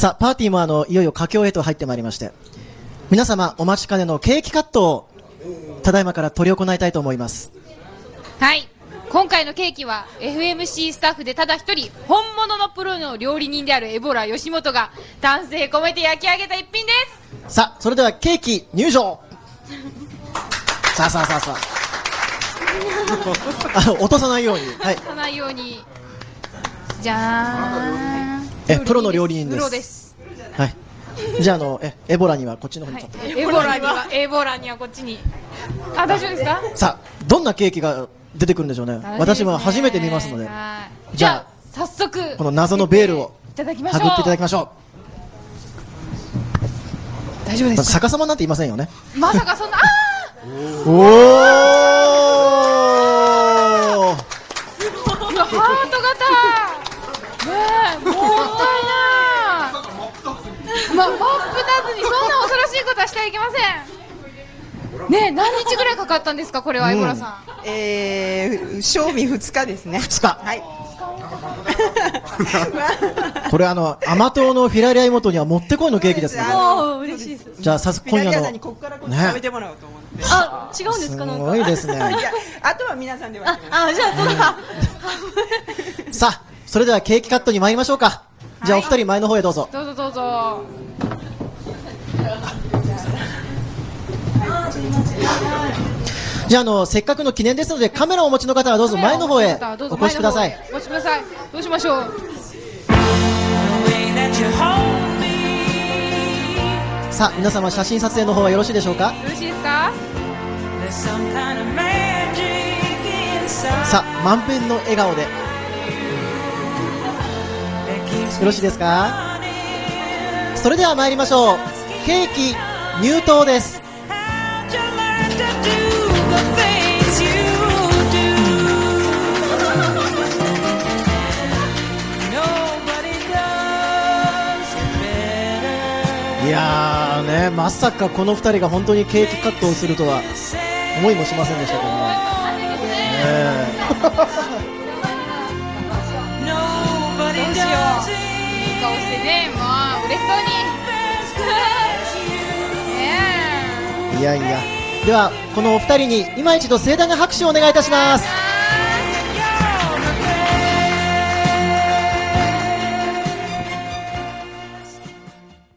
さあ、パーティーもいよいよ佳境へと入ってまいりまして、皆様お待ちかねのケーキカットをただいまから執り行いたいと思います。 はい、今回のケーキは FMC スタッフでただ一人本物のプロの料理人であるエボラ吉本が丹精込めて焼き上げた一品です。 さあ、それではケーキ入場さあ落とさないように、はい、 落とさないように。じゃーん、 プロの料理人です。 プロです。 はい、じゃあエボラにはこっちの方にちょっと、 はい、エボラにはこっちに。あ、大丈夫ですか。 さあ、どんなケーキが出てくるんでしょうね。私も初めて見ますので、 じゃあ早速この謎のベールをいただきましょう。 はぐっていただきましょう。大丈夫ですか。 逆さまなんて言いませんよね。 まさかそんな。 おおハート型ねえ、もったいないマップなずにそんな恐ろしいことはしてはいけませんねえ。何日ぐらいかかったんですかこれは、エボラさん。 賞味2日ですね。 2日。 はい。 これ甘党のフィラリア妹にはもってこいのケーキですね。 もう嬉しいです。 じゃあ早速今夜のここからこっち食べてもらおうと思って。 あ、違うんですか。 すごいですね。 いや、あとは皆さんで分けます。 あ、じゃあそうか。 さあ、それではケーキカットに参りましょうか。じゃあお二人前の方へどうぞ。 どうぞどうぞ。 じゃあせっかくの記念ですのでカメラをお持ちの方はどうぞ前の方へお越しください。 お越しください。どうしましょう。 さあ、皆様写真撮影の方はよろしいでしょうか。 よろしいですか。 さあ、満面の笑顔でよろしいですか。それでは参りましょう。ケーキ入刀です。いやーね、まさかこの2人が本当にケーキカットをするとは思いもしませんでしたけどね。 どうしよう、いい顔してね、もう嬉しそうにいやいや、ではこのお二人に今一度盛大な拍手をお願いいたします。